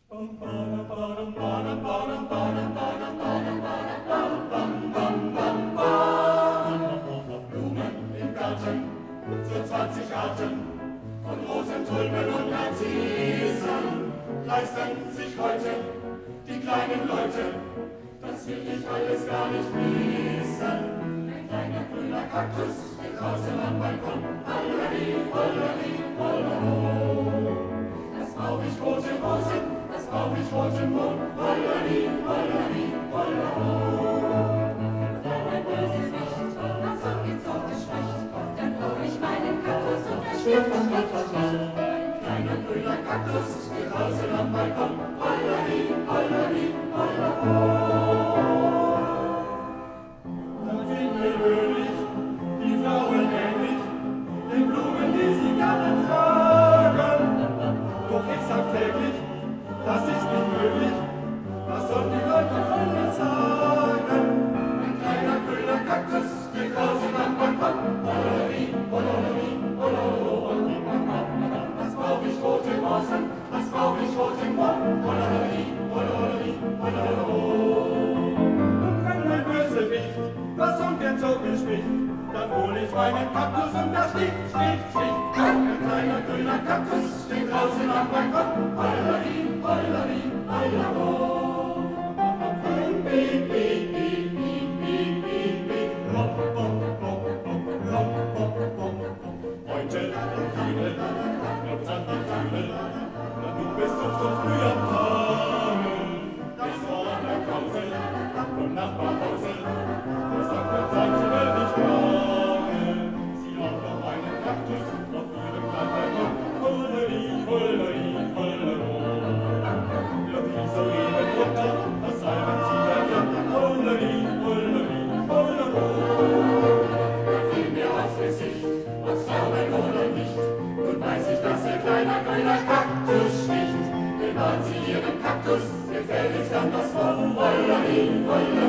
Blumen im Garten, so 20 Arten von Rosen, Tulpen und Narzissen leisten sich heute die kleinen Leute. Das will ich alles gar nicht wissen. Ein kleiner grüner Kaktus steht draußen am Balkon. Holleri, holleri, hollero. Das brauch ich rote Rosen, das brauch ich roten Mohn. Holleri, holleri, hollero. Wenn ein Bösewicht nach Sonnensorte spricht, dann hol ich meinen Kaktus und er stirbt nicht. Ein kleiner grüner Kaktus steht draußen am Balkon. Holleri, holleri, hollero. Dann sind wir fröhlich, die Frauen ähnlich, den Blumen, die sie gerne tragen. Doch ich sag täglich, das ist nicht möglich, was sollen die Leute von mir sagen? Ein kleiner grüner Kaktus steht draußen am Balkon. Holleri, holleri, hollero. Was brauch ich rote Rosen, was brauch ich roten Mohn? Holleri, holleri, hollero. Und wenn ein Bösewicht was ungern so bespricht, dann hol ich meinen Kaktus und da sticht. Ein kleiner grüner Kaktus steht draußen am Balkon. Holleri, holleri, hollero. Piep, piep, piep, piep, piep, piep, piep. Rock, rock, rock, rock, rock, rock, rock. Heute im Kübel, klopft an die Tür, na du bist doch so früh am Tage. Das war der Krause vom Nachbarhause. Der sagt, man sagt, sie will nicht fragen. Sie hat noch einen Kaktus auf ihrem Balkon. Holleri, holleri, hollero. Ja, wieso eben runter, das salben sie dafür. Holleri, holleri, hollero. Da fiel mir aufs Gesicht, ob's glauben oder nicht. Nun weiß ich, dass ihr kleiner grüner Kaktus sticht. Bewahren Sie Ihren Kaktus, gefälligst an das Wort. Holleri, holleri.